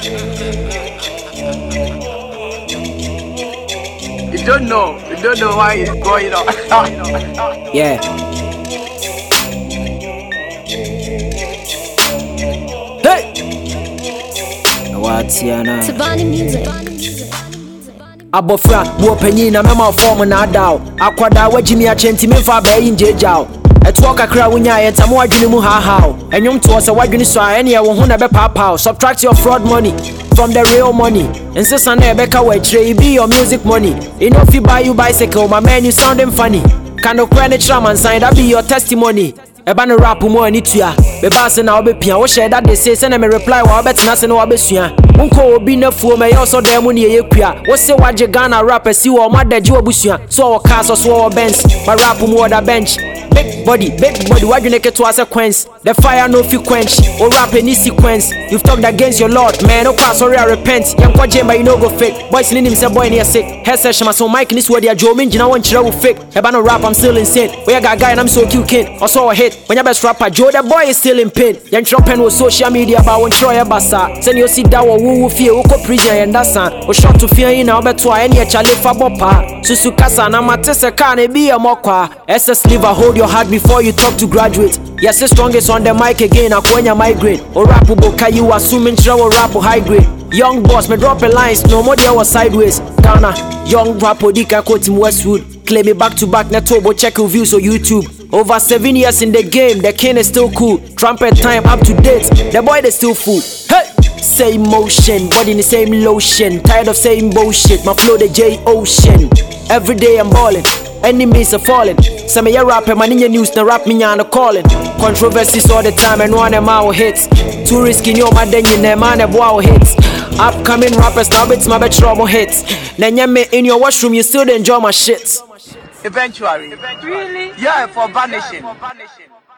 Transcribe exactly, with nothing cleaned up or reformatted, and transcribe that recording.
You don't know, you don't know why it's going on. Yeah. Hey! What's your name? Tabani music. Abofra, wo penyi na mema form na daw. Akwada wagimi a chenti me fa ba yin jejaw. Etwo kakra wonya ye tamo adwene mu ha ha. Enwom to so wadwene so a ene ye wo ho na be papa. Subtract your fraud money from the real money. Insist na ebeka we tray be your music money. You know if you buy you bicycle, my man you sounding funny. Can no credit tram and sign that be your testimony. Eba no rap mo ani tua. Be bass na obepia. Wo share that they say send me reply wa obetena se na obesua. Unko obi na fuo me yo so dem ne ye kua. Wo se waje Ghana rapper si wo madaji obusua. So wo cars so wo bench. My rap mo other bench. Big body, big body, why you make it to a sequence? The fire no fi quench, or rap any sequence. You've talked against your Lord, man, no pass sorry I repent. Young kwa jemba you no go fake. Boys in him say boy near sick. Head session so Mike in this word ya Joe Minji na one chira will fake. Eba no rap I'm still insane. Where I got guy and I'm so cute kid. I saw a hit. When your best rapper Joe the boy is still in pain. Young pen was social media about one try a basa. Send you see that woo woo fear who prison and that's an. Or shot to fear in our better any a chale fa bopa. Susu kasa na matese kane be a mokwa. S S liver hold your heart before you talk to graduate. Yes, the strongest on the mic again. Akwenya migraine. Or rap boka you assuming travel rap high grade. Young boss me drop a lines no more there was sideways. Ghana young rapper dika quote him Westwood. Claim me back to back Netobo check your views on YouTube. Over seven years in the game, the king is still cool. Trumpet time up to date. The boy they still fool. Hey. Same motion, body in the same lotion. Tired of saying bullshit. My flow the J Ocean. Every day I'm balling. Enemies are falling. Some of your rapper, man in your news, the rap me on calling. Controversies all the time and one of my hits. Too risky, you my den you never man of wow hits. Upcoming rappers now it's my best trouble hits. Then you me in your washroom, you still enjoy my shit. Eventually. Really? Yeah, for vanishing.